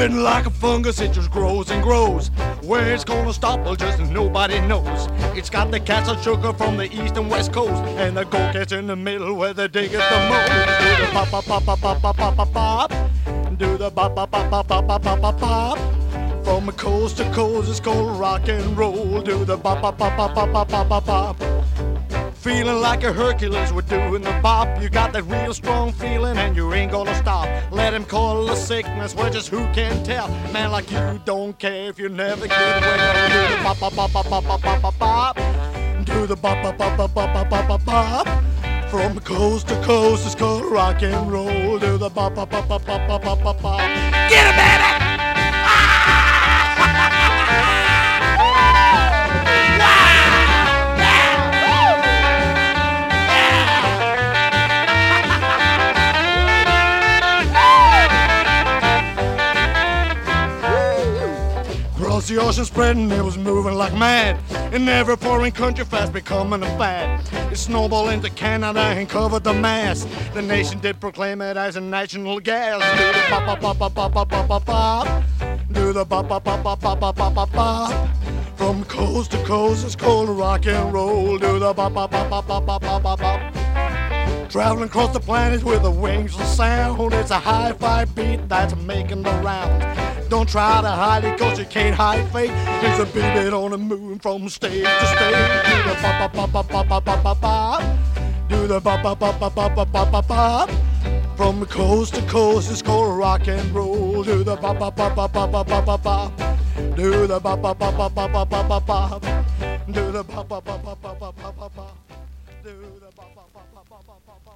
Spreading like a fungus, it just grows and grows. Where it's gonna stop, well, just nobody knows. It's got the cats of sugar from the east and west coast, and the go-cats in the middle where they dig it the most. Do the pop, pop, pop, pop, pop, pop, pop, pop, pop. Do the pop, pop, pop, pop, pop, pop, pop, pop, pop. From coast to coast, it's called rock and roll. Do the pop, pop, pop, pop, pop, pop, pop, pop, pop. Feeling like a Hercules, we're doing the bop. You got that real strong feeling and you ain't gonna stop. Let him call a sickness, well, just who can tell? Man like you don't care if you never get well. Do the pop, pop, pop, pop, pop, pop, pop, pop, pop. Do the pop, pop, pop, pop, pop, pop, pop, pop, pop. From coast to coast, it's called rock and roll. Do the pop, pop, pop, pop, pop, pop, pop, pop, pop. Get it, baby! Across the ocean spreading, it was moving like mad. In every foreign country fast becoming a fad. It snowballed into Canada and covered the mass. The nation did proclaim it as a national gas. Do the pop, pop, pop, pop, pop, pop, pop, pop. Do the pop, pop, pop, pop, pop, pop, pop, pop. From coast to coast, it's called rock and roll. Do the pop, pop, pop, pop, pop, pop, pop, pop. Traveling across the planet with the wings of sound. It's a hi-fi beat that's making the round. Don't try to hide it, cause you can't hide fate. There's a baby on the moon from stage to stage. Do the pop, pop, pop, pop, pop, pop, pop, pop. Do the pop, pop, pop, pop, pop, pop, pop, pop, pop. From coast to coast, it's called rock and roll. Do the pop, pop, pop, pop, pop, pop, pop, pop, pop. Do the pop, pop, pop, pop, pop, pop, pop, pop, pop. Do the pop, pop, pop, pop, pop, pop, pop, pop. Do the pop, pop, pop, pop, pop, pop, pop.